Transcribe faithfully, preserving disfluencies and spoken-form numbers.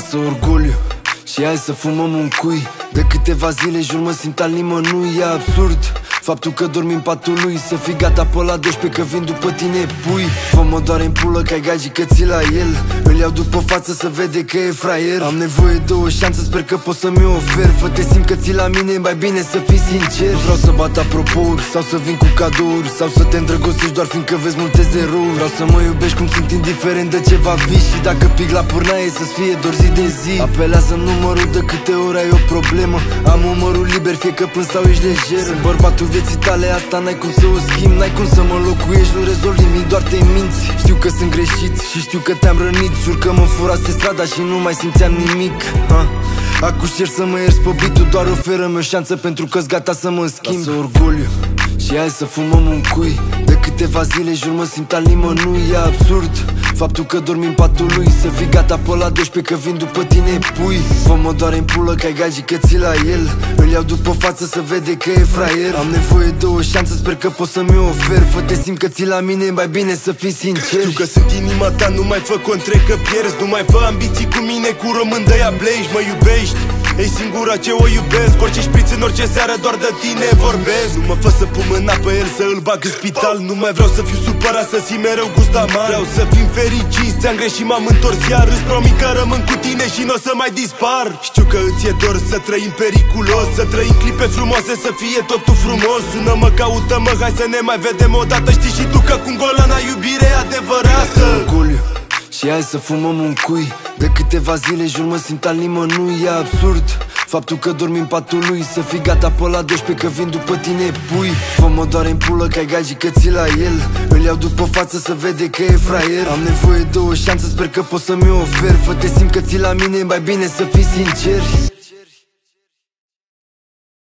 Lasă orgoliu și hai să fumăm un cui. De câteva zile jur mă simt al nimănui. E absurd faptul că dormi în patul lui. Să fii gata pe la doisprezece că vin după tine pui. Fă-mă doar în pulă că ai gagii că ții la el. Îl iau după față să vede că e fraier. Am nevoie de o șansă, sper că poți să mi-o ofer. Fă-te simt că ții la mine, mai bine să fii sincer. Nu vreau să bat apropouri sau să vin cu cadouri sau să te îndrăgostești doar fiindcă vezi multe zerouri. Vreau să mă iubești cum sunt indiferent de ce va fi. Și dacă pic la pârnaie să-ți fie doar zi de zi. Apelează-mi numărul de câte ori ai o problemă. Am umărul liber, fie că plâng sau ești lejer. Sunt bărbatul vieții tale, asta n-ai cum să o schimbi. N-ai cum să mă locuiești, nu rezolvi nimic, doar te minți. Știu că sunt greșit și știu că te-am rănit. Jur că mă furase strada și nu mai simțeam nimic. ha. Acum cer să mă ierți pe beat-ul, doar oferă-mi o șansă pentru că-s gata să mă schimb. Lasă orgoliu și hai să fumăm un cui. De câteva zile jur mă simt al nimănui. E absurd faptul că dormi în patul lui. Să fii gata pe la doisprezece că vin după tine pui. Fă-mă doar în pulă că ai gagii că ții la el. Îl iau după față să vede că e fraier. Am nevoie de o șansă, sper că poți să mi-o ofer. Fă-te simt că ții la mine, mai bine să fii sincer. Știu că sunt inima ta, nu mai fă contre că pierzi. Nu mai fă ambiții cu mine, cu român de-aia blegi. Mă iubești, e singura ce o iubesc. Orice șpriț în orice seară, doar de tine vorbesc. Nu mă fă să pun mâna pe el, să îl bag în spital. Nu mai vreau să fiu supărat, să simt mereu gust amar. Vreau să fim fericiți, ți-am greșit, m-am întors iar. Îți promit că rămân cu tine și n-o să mai dispar. Știu că îți e dor să trăim periculos, să trăim clipe frumoase, să fie totul frumos. Sună-mă, caută-mă, hai să ne mai vedem odată. Știi și tu că cu golana iubire adevărată. Orgoliu și hai să fumăm un cui. De câteva zile jur mă simt al nimănui. E absurd faptul că dormi în patul lui. Să fii gata pe la doisprezece că vin după tine pui. Fă-mă doar în pulă că ai gagii că ții la el. Îl iau după față să vede că e fraier. Am nevoie de o șansă, sper că poți să mi-o ofer. Fă-te simt că ții la mine, mai bine să fii sincer.